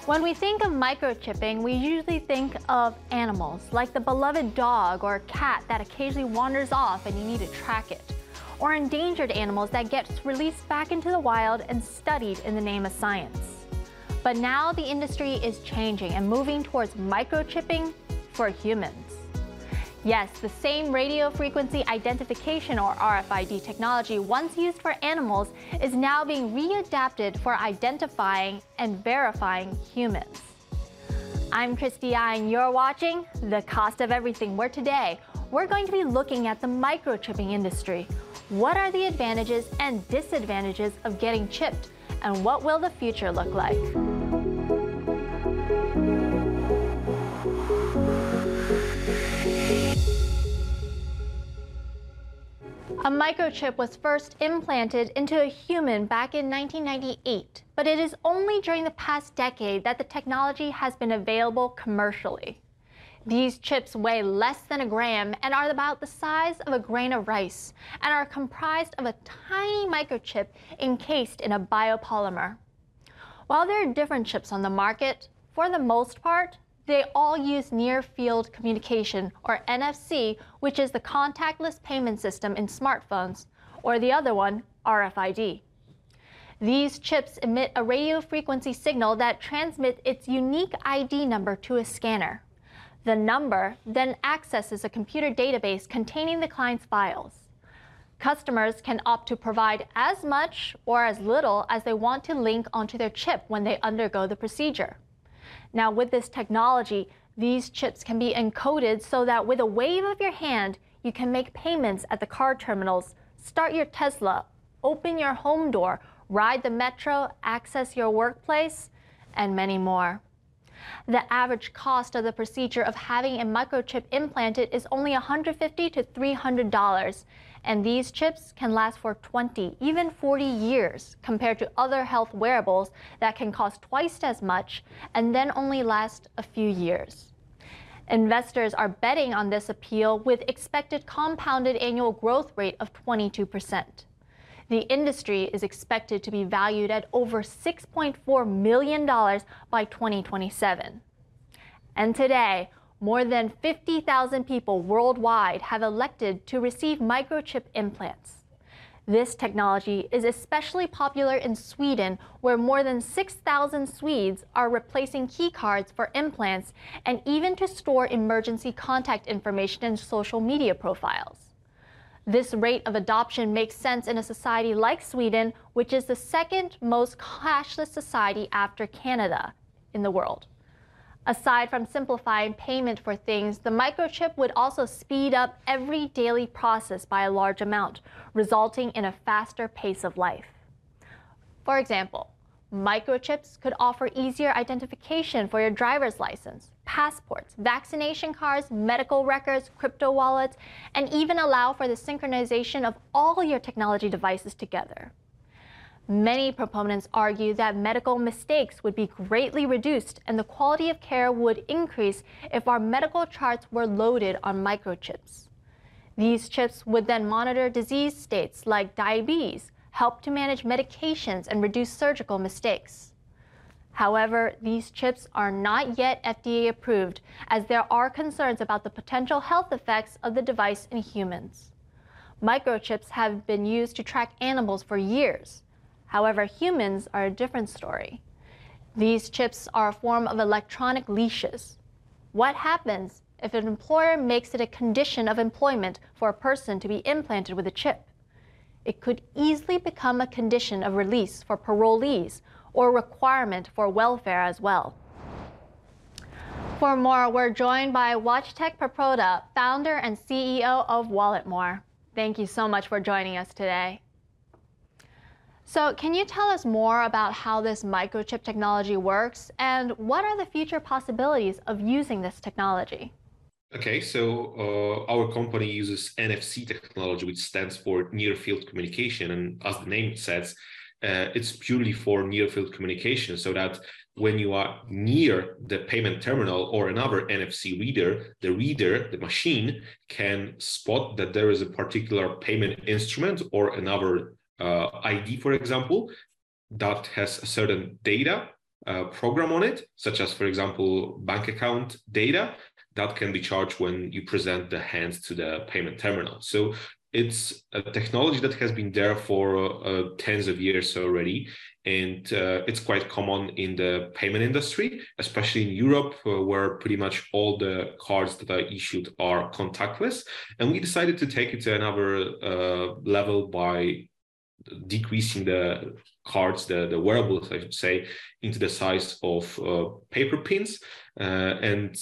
When we think of microchipping, we usually think of animals, like the beloved dog or cat that occasionally wanders off and you need to track it, or endangered animals that gets released back into the wild and studied in the name of science. But now the industry is changing and moving towards microchipping for humans. Yes, the same radio frequency identification, or RFID technology once used for animals is now being readapted for identifying and verifying humans. I'm Christy I, and you're watching The Cost of Everything, where today we're going to be looking at the microchipping industry. What are the advantages and disadvantages of getting chipped, and what will the future look like? A microchip was first implanted into a human back in 1998, but it is only during the past decade that the technology has been available commercially. These chips weigh less than a gram and are about the size of a grain of rice and are comprised of a tiny microchip encased in a biopolymer. While there are different chips on the market, for the most part, they all use near-field communication, or NFC, which is the contactless payment system in smartphones, or the other one, RFID. These chips emit a radio frequency signal that transmits its unique ID number to a scanner. The number then accesses a computer database containing the client's files. Customers can opt to provide as much or as little as they want to link onto their chip when they undergo the procedure. Now, with this technology, these chips can be encoded so that with a wave of your hand, you can make payments at the car terminals, start your Tesla, open your home door, ride the metro, access your workplace, and many more. The average cost of the procedure of having a microchip implanted is only $150 to $300, and these chips can last for 20, even 40 years, compared to other health wearables that can cost twice as much and then only last a few years. Investors are betting on this appeal with expected compounded annual growth rate of 22%. The industry is expected to be valued at over $6.4 million by 2027. And today, more than 50,000 people worldwide have elected to receive microchip implants. This technology is especially popular in Sweden, where more than 6,000 Swedes are replacing key cards for implants and even to store emergency contact information in social media profiles. This rate of adoption makes sense in a society like Sweden, which is the second most cashless society after Canada in the world. Aside from simplifying payment for things, the microchip would also speed up every daily process by a large amount, resulting in a faster pace of life. For example, microchips could offer easier identification for your driver's license, passports, vaccination cards, medical records, crypto wallets, and even allow for the synchronization of all your technology devices together. Many proponents argue that medical mistakes would be greatly reduced and the quality of care would increase if our medical charts were loaded on microchips. These chips would then monitor disease states like diabetes, help to manage medications, and reduce surgical mistakes. However, these chips are not yet FDA approved, as there are concerns about the potential health effects of the device in humans. Microchips have been used to track animals for years. However, humans are a different story. These chips are a form of electronic leashes. What happens if an employer makes it a condition of employment for a person to be implanted with a chip? It could easily become a condition of release for parolees or a requirement for welfare as well. For more, we're joined by Wojtek Paproda, founder and CEO of WalletMore. Thank you so much for joining us today. So can you tell us more about how this microchip technology works and what are the future possibilities of using this technology? Okay, so our company uses NFC technology, which stands for Near Field Communication. And as the name says, it's purely for near field communication, so that when you are near the payment terminal or another NFC reader, the machine can spot that there is a particular payment instrument or another ID, for example, that has certain data program on it, such as, for example, bank account data, that can be charged when you present the hands to the payment terminal. So it's a technology that has been there for tens of years already. And it's quite common in the payment industry, especially in Europe, where pretty much all the cards that are issued are contactless. And we decided to take it to another level by decreasing the cards, the wearables, I should say, into the size of paper pins and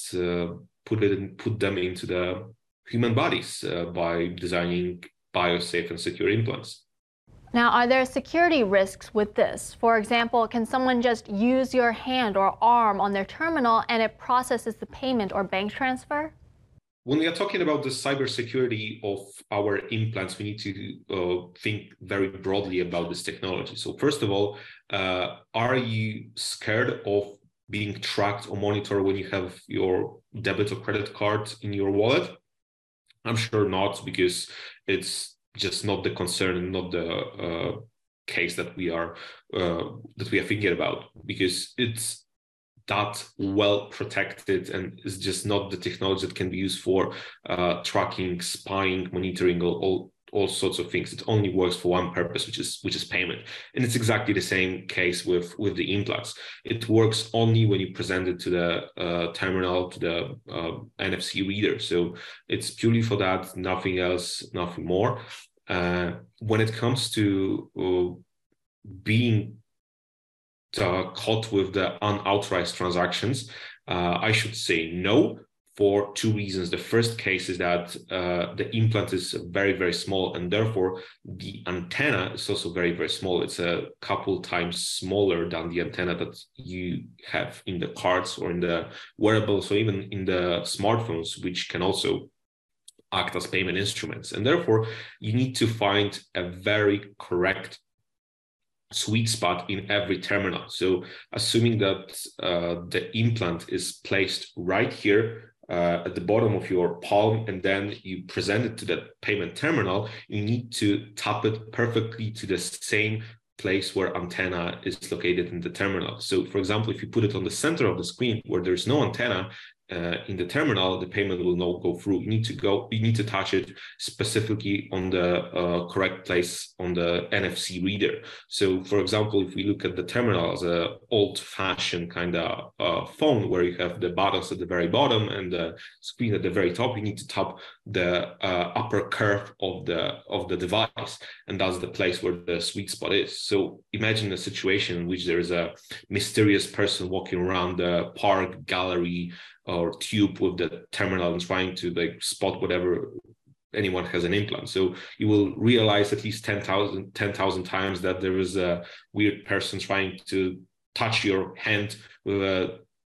put them into the human bodies by designing biosafe and secure implants. Now, are there security risks with this? For example, can someone just use your hand or arm on their terminal and it processes the payment or bank transfer? When we are talking about the cybersecurity of our implants, we need to think very broadly about this technology. So first of all, are you scared of being tracked or monitored when you have your debit or credit card in your wallet? I'm sure not, because it's just not the concern and not the case that we are thinking about, because it's that well protected and is just not the technology that can be used for tracking, spying, monitoring, all sorts of things. It only works for one purpose, which is payment. And it's exactly the same case with the implants. It works only when you present it to the terminal, to the NFC reader. So it's purely for that, nothing else, nothing more. When it comes to being caught with the unauthorized transactions, I should say no, for two reasons. The first case is that the implant is very, very small, and therefore the antenna is also very, very small. It's a couple times smaller than the antenna that you have in the cards or in the wearables or even in the smartphones, which can also act as payment instruments. And therefore, you need to find a very correct sweet spot in every terminal. So assuming that the implant is placed right here at the bottom of your palm, and then you present it to the payment terminal, you need to tap it perfectly to the same place where antenna is located in the terminal. So for example, if you put it on the center of the screen where there's no antenna in the terminal, the payment will not go through. You need to touch it specifically on the correct place on the NFC reader. So for example, if we look at the terminal as an old-fashioned kind of phone where you have the buttons at the very bottom and the screen at the very top, you need to tap the upper curve of the device, and that's the place where the sweet spot is. So imagine a situation in which there is a mysterious person walking around the park, gallery, or tube with the terminal and trying to spot whatever anyone has an implant. So you will realize at least 10,000 times that there is a weird person trying to touch your hand with a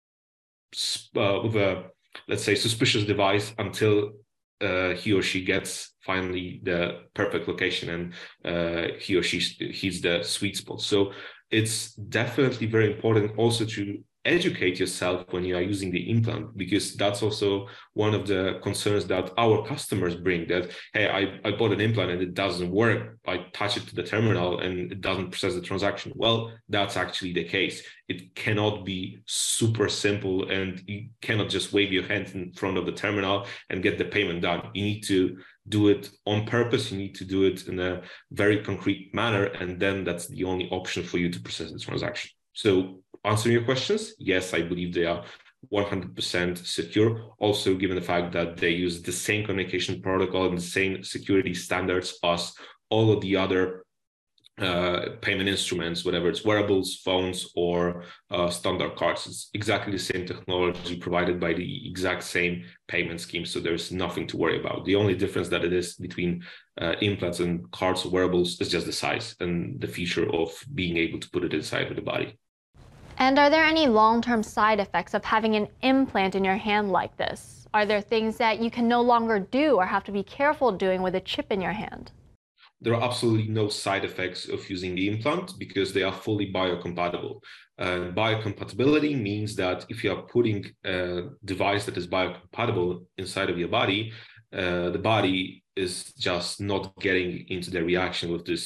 let's say suspicious device until he or she gets finally the perfect location and he or she hits the sweet spot. So it's definitely very important also to educate yourself when you are using the implant, because that's also one of the concerns that our customers bring, that, hey, I bought an implant and it doesn't work. I touch it to the terminal and it doesn't process the transaction. Well, that's actually the case. It cannot be super simple, and you cannot just wave your hand in front of the terminal and get the payment done. You need to do it on purpose. You need to do it in a very concrete manner, and then that's the only option for you to process the transaction. So answering your questions, yes, I believe they are 100% secure. Also, given the fact that they use the same communication protocol and the same security standards as all of the other payment instruments, whether it's wearables, phones, or standard cards. It's exactly the same technology provided by the exact same payment scheme. So there's nothing to worry about. The only difference that it is between implants and cards or wearables is just the size and the feature of being able to put it inside of the body. And are there any long-term side effects of having an implant in your hand like this? Are there things that you can no longer do or have to be careful doing with a chip in your hand? There are absolutely no side effects of using the implant because they are fully biocompatible. Biocompatibility means that if you are putting a device that is biocompatible inside of your body, the body is just not getting into the reaction with this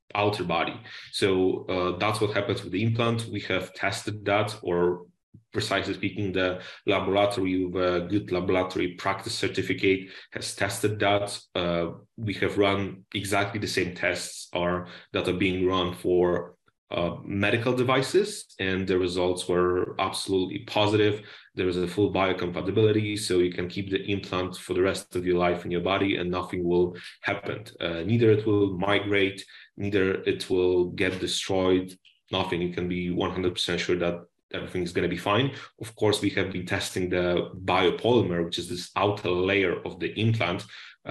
outer body. So that's what happens with the implant. We have tested that, or precisely speaking, the laboratory with a good laboratory practice certificate has tested that. We have run exactly the same tests that are being run for medical devices, and the results were absolutely positive. There is a full biocompatibility, so you can keep the implant for the rest of your life in your body and nothing will happen. Neither it will migrate, neither it will get destroyed, nothing. You can be 100% sure that everything is going to be fine. Of course, we have been testing the biopolymer, which is this outer layer of the implant,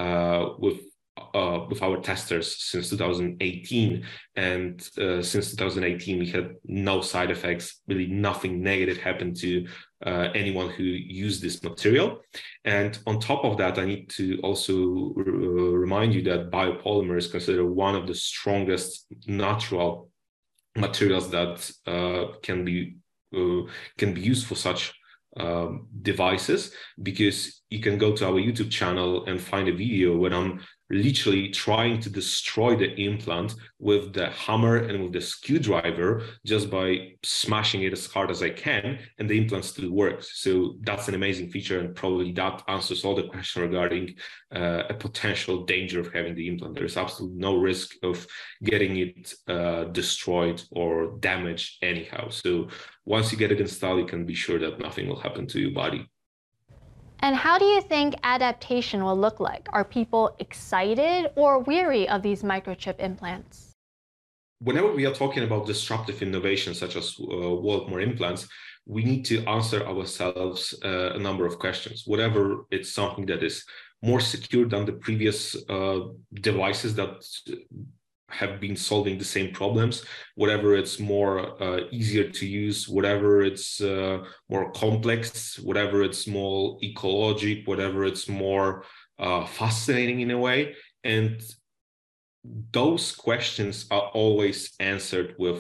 with our testers since 2018, and since 2018 we had no side effects, really nothing negative happened to anyone who used this material. And on top of that, I need to also remind you that biopolymer is considered one of the strongest natural materials that can be used for such devices, because you can go to our YouTube channel and find a video where I'm literally trying to destroy the implant with the hammer and with the screwdriver just by smashing it as hard as I can, and the implant still works. So that's an amazing feature, and probably that answers all the questions regarding a potential danger of having the implant. There is absolutely no risk of getting it destroyed or damaged anyhow. So once you get it installed, you can be sure that nothing will happen to your body. And how do you think adaptation will look like? Are people excited or weary of these microchip implants? Whenever we are talking about disruptive innovations such as Worldmore implants, we need to answer ourselves a number of questions. Whatever it's something that is more secure than the previous devices that have been solving the same problems, whatever it's more easier to use, whatever it's more complex, whatever it's more ecologic, whatever it's more fascinating in a way. And those questions are always answered with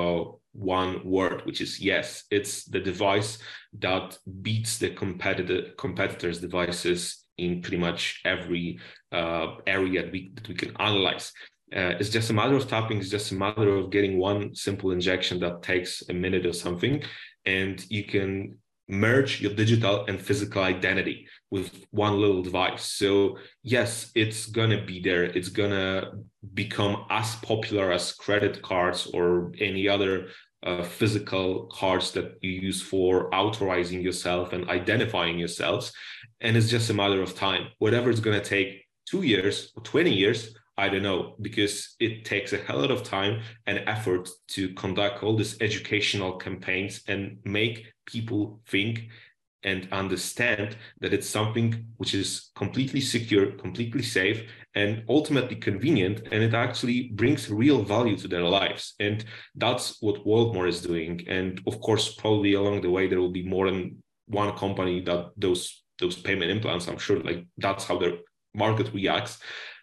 one word, which is yes. It's the device that beats the competitors' devices in pretty much every area that we can analyze. It's just a matter of tapping. It's just a matter of getting one simple injection that takes a minute or something, and you can merge your digital and physical identity with one little device. So yes, it's gonna be there. It's gonna become as popular as credit cards or any other physical cards that you use for authorizing yourself and identifying yourselves. And it's just a matter of time. Whatever it's gonna take 2 years or 20 years, I don't know, because it takes a hell of time and effort to conduct all these educational campaigns and make people think and understand that it's something which is completely secure, completely safe, and ultimately convenient, and it actually brings real value to their lives. And that's what Worldmore is doing. And of course, probably along the way, there will be more than one company that those payment implants, I'm sure, like that's how the market reacts.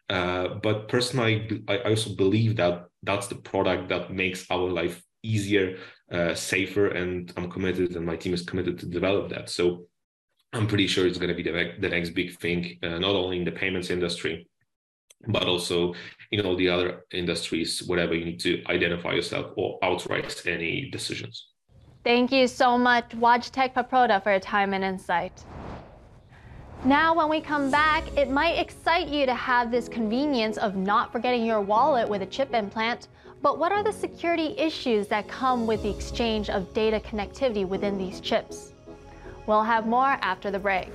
But personally, I also believe that that's the product that makes our life easier, safer, and I'm committed, and my team is committed to develop that. So I'm pretty sure it's going to be the next big thing, not only in the payments industry, but also in all the other industries, wherever you need to identify yourself or authorize any decisions. Thank you so much, Wojtek Paproda, for your time and insight. Now, when we come back, it might excite you to have this convenience of not forgetting your wallet with a chip implant, but what are the security issues that come with the exchange of data connectivity within these chips? We'll have more after the break.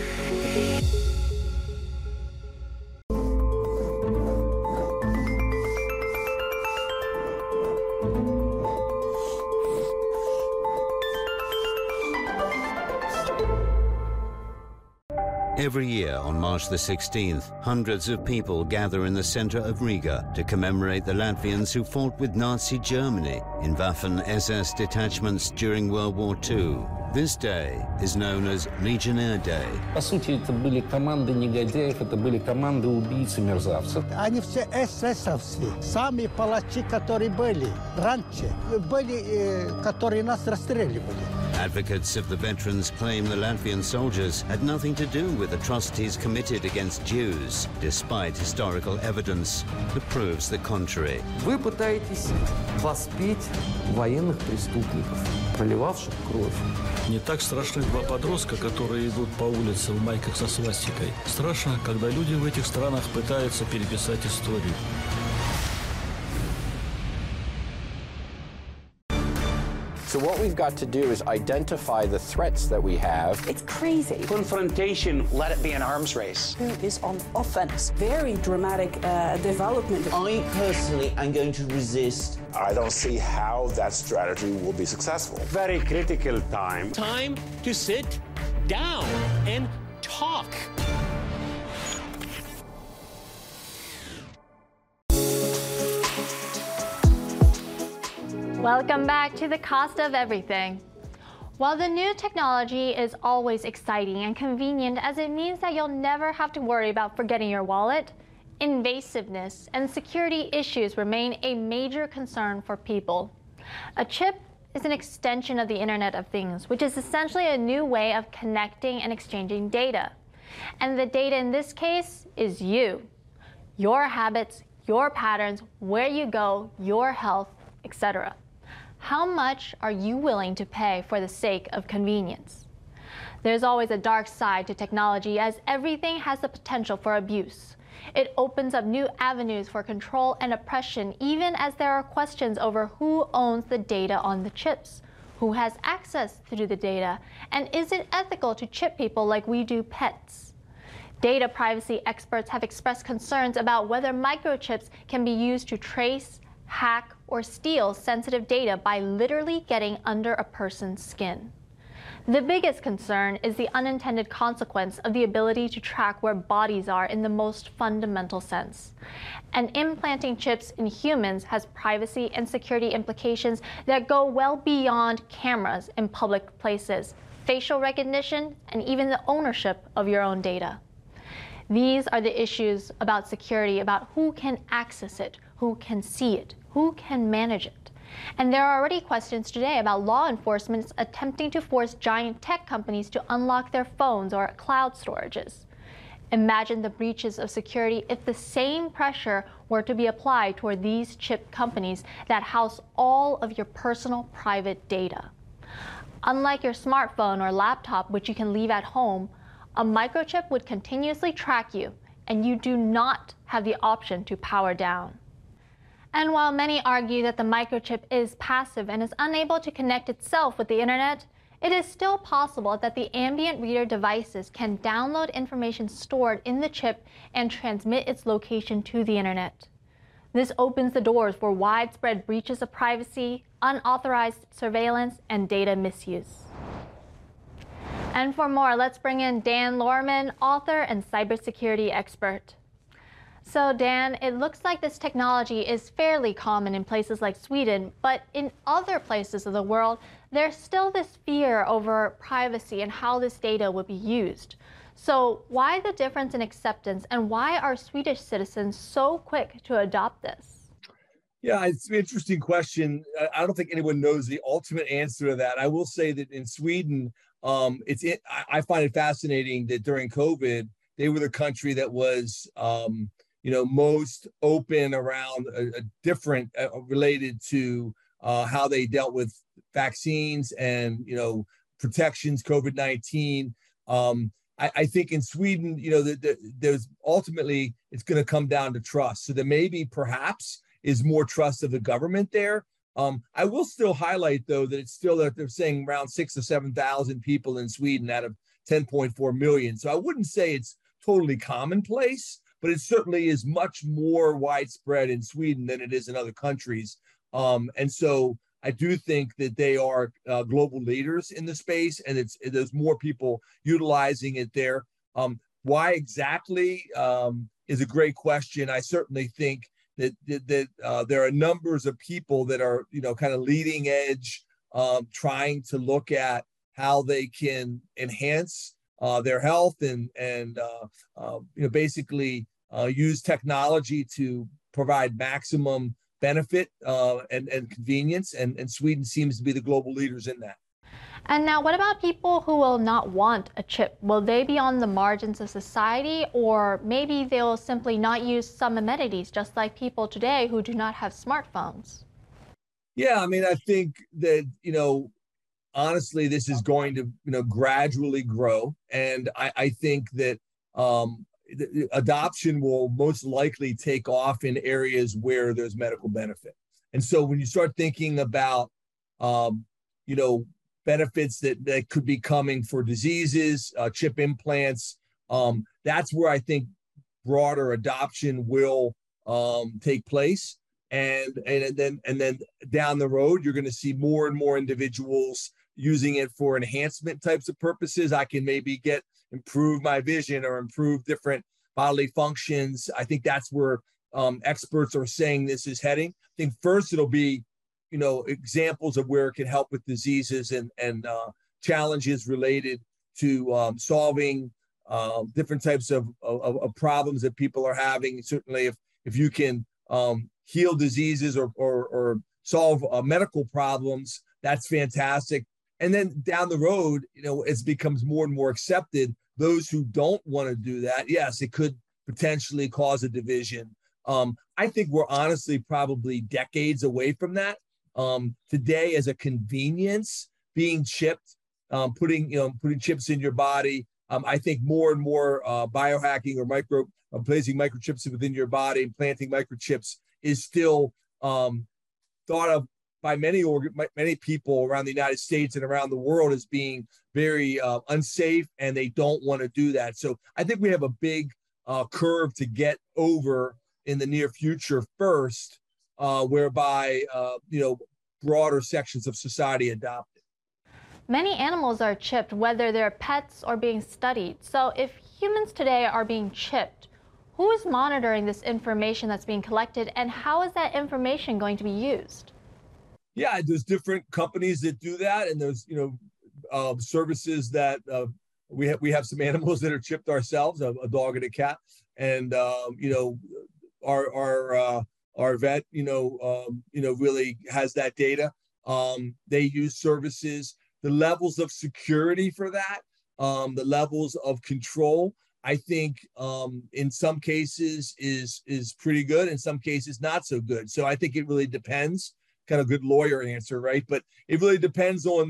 Every year on March the 16th, hundreds of people gather in the center of Riga to commemorate the Latvians who fought with Nazi Germany in Waffen-SS detachments during World War II. This day is known as Legionnaire Day. По сути, это были команды негодяев, это были команды убийц и мерзавцев. Они все эсэсовцы, сами палачи, которые были раньше, были, которые нас расстреливали. Advocates of the veterans claim the Latvian soldiers had nothing to do with atrocities committed against Jews, despite historical evidence that proves the contrary. Вы пытаетесь воспеть военных преступников, проливавших кровь. Не так страшны два подростка, которые идут по улице в майках со свастикой. Страшно, когда люди в этих странах пытаются переписать историю. So what we've got to do is identify the threats that we have. It's crazy. Confrontation, let it be an arms race. Who is on offense? Very dramatic development. I personally am going to resist. I don't see how that strategy will be successful. Very critical time. Time to sit down and talk. Welcome back to The Cost of Everything. While the new technology is always exciting and convenient as it means that you'll never have to worry about forgetting your wallet, invasiveness and security issues remain a major concern for people. A chip is an extension of the Internet of Things, which is essentially a new way of connecting and exchanging data. And the data in this case is you. Your habits, your patterns, where you go, your health, etc. How much are you willing to pay for the sake of convenience? There's always a dark side to technology, as everything has the potential for abuse. It opens up new avenues for control and oppression, even as there are questions over who owns the data on the chips, who has access to the data, and is it ethical to chip people like we do pets? Data privacy experts have expressed concerns about whether microchips can be used to trace, hack, or steal sensitive data by literally getting under a person's skin. The biggest concern is the unintended consequence of the ability to track where bodies are in the most fundamental sense. And implanting chips in humans has privacy and security implications that go well beyond cameras in public places, facial recognition, and even the ownership of your own data. These are the issues about security, about who can access it, who can see it, who can manage it. And there are already questions today about law enforcement attempting to force giant tech companies to unlock their phones or cloud storages. Imagine the breaches of security if the same pressure were to be applied toward these chip companies that house all of your personal private data. Unlike your smartphone or laptop, which you can leave at home, a microchip would continuously track you, and you do not have the option to power down. And while many argue that the microchip is passive and is unable to connect itself with the internet, it is still possible that the ambient reader devices can download information stored in the chip and transmit its location to the internet. This opens the doors for widespread breaches of privacy, unauthorized surveillance, and data misuse. And for more, let's bring in Dan Lorman, author and cybersecurity expert. So Dan, it looks like this technology is fairly common in places like Sweden, but in other places of the world, there's still this fear over privacy and how this data would be used. So why the difference in acceptance, and why are Swedish citizens so quick to adopt this? Yeah, it's an interesting question. I don't think anyone knows the ultimate answer to that. I will say that in Sweden, I find it fascinating that during COVID, they were the country that was most open around a different related to how they dealt with vaccines and protections, COVID-19. I think in Sweden, there's ultimately it's going to come down to trust. So there maybe perhaps is more trust of the government there. I will still highlight though that it's still that they're saying around 6,000 to 7,000 people in Sweden out of 10.4 million. So I wouldn't say it's totally commonplace, but it certainly is much more widespread in Sweden than it is in other countries. And so I do think that they are global leaders in the space, and there's more people utilizing it there. Why exactly is a great question. I certainly think that there are numbers of people that are, kind of leading edge, trying to look at how they can enhance their health and basically use technology to provide maximum benefit and convenience. And Sweden seems to be the global leaders in that. And now, what about people who will not want a chip? Will they be on the margins of society, or maybe they'll simply not use some amenities, just like people today who do not have smartphones? Yeah, I mean, I think that, honestly, this is going to, gradually grow. And I think that adoption will most likely take off in areas where there's medical benefit. And so when you start thinking about, benefits that could be coming for diseases, chip implants, that's where I think broader adoption will take place. And then down the road, you're going to see more and more individuals using it for enhancement types of purposes. I can maybe improve my vision or improve different bodily functions. I think that's where experts are saying this is heading. I think first it'll be, examples of where it can help with diseases and challenges related to solving different types of problems that people are having. Certainly, if you can heal diseases or solve medical problems, that's fantastic. And then down the road, it becomes more and more accepted. Those who don't want to do that, yes, it could potentially cause a division. I think we're honestly probably decades away from that. Today, as a convenience, being chipped, putting chips in your body, I think more and more biohacking or placing microchips within your body, implanting microchips is still thought of by many people around the United States and around the world as being very unsafe, and they don't want to do that. So I think we have a big curve to get over in the near future first, whereby broader sections of society adopt it. Many animals are chipped, whether they're pets or being studied. So if humans today are being chipped, who is monitoring this information that's being collected, and how is that information going to be used? Yeah, there's different companies that do that, and there's services that we have some animals that are chipped ourselves, a dog and a cat, and our vet really has that data. They use services, the levels of security for that, the levels of control, I think in some cases is pretty good, in some cases not so good. So I think it really depends. Kind of good lawyer answer, right? But it really depends on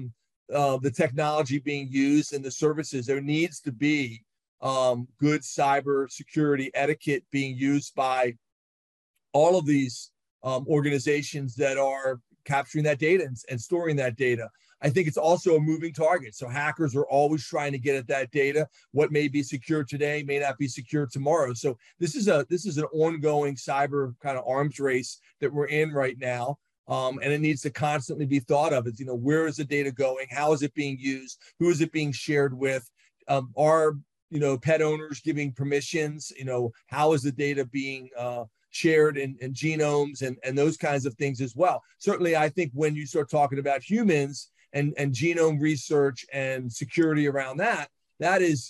the technology being used and the services. There needs to be good cyber security etiquette being used by all of these organizations that are capturing that data and storing that data. I think it's also a moving target. So hackers are always trying to get at that data. What may be secure today may not be secure tomorrow. So this is an ongoing cyber kind of arms race that we're in right now. And it needs to constantly be thought of as, where is the data going? How is it being used? Who is it being shared with? Are, pet owners giving permissions? How is the data being shared in genomes and those kinds of things as well? Certainly, I think when you start talking about humans and genome research and security around that, that is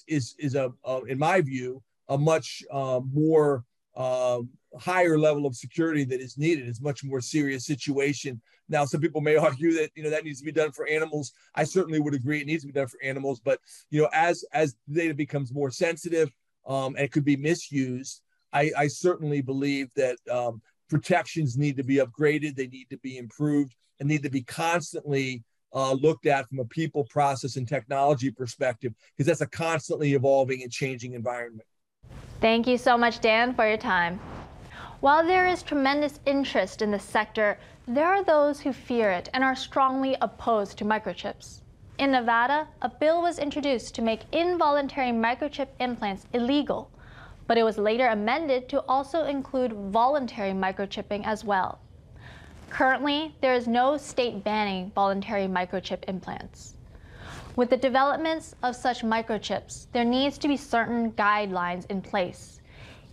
in my view, a much more higher level of security that is needed. It's a much more serious situation. Now, some people may argue that, that needs to be done for animals. I certainly would agree it needs to be done for animals. But, as the data becomes more sensitive and it could be misused, I certainly believe that protections need to be upgraded. They need to be improved and need to be constantly looked at from a people, process, and technology perspective, because that's a constantly evolving and changing environment. Thank you so much, Dan, for your time. While there is tremendous interest in this sector, there are those who fear it and are strongly opposed to microchips. In Nevada, a bill was introduced to make involuntary microchip implants illegal, but it was later amended to also include voluntary microchipping as well. Currently, there is no state banning voluntary microchip implants. With the developments of such microchips, there needs to be certain guidelines in place.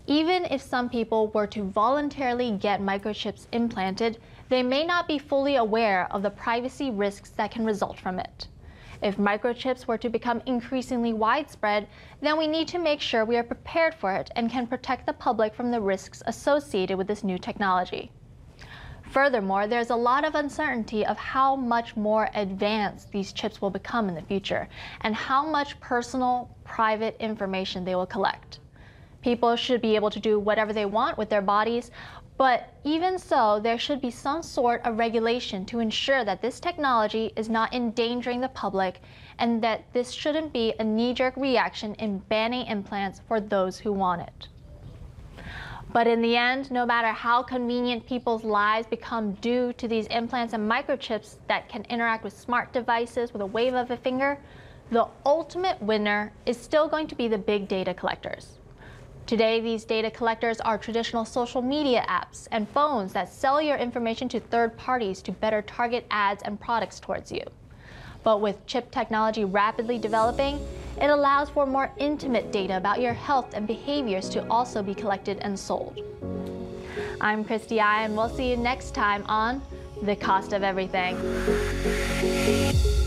Even if some people were to voluntarily get microchips implanted, they may not be fully aware of the privacy risks that can result from it. If microchips were to become increasingly widespread, then we need to make sure we are prepared for it and can protect the public from the risks associated with this new technology. Furthermore, there's a lot of uncertainty of how much more advanced these chips will become in the future and how much personal, private information they will collect. People should be able to do whatever they want with their bodies, but even so, there should be some sort of regulation to ensure that this technology is not endangering the public and that this shouldn't be a knee-jerk reaction in banning implants for those who want it. But in the end, no matter how convenient people's lives become due to these implants and microchips that can interact with smart devices with a wave of a finger, the ultimate winner is still going to be the big data collectors. Today, these data collectors are traditional social media apps and phones that sell your information to third parties to better target ads and products towards you. But with chip technology rapidly developing, it allows for more intimate data about your health and behaviors to also be collected and sold. I'm Christy I, and we'll see you next time on The Cost of Everything.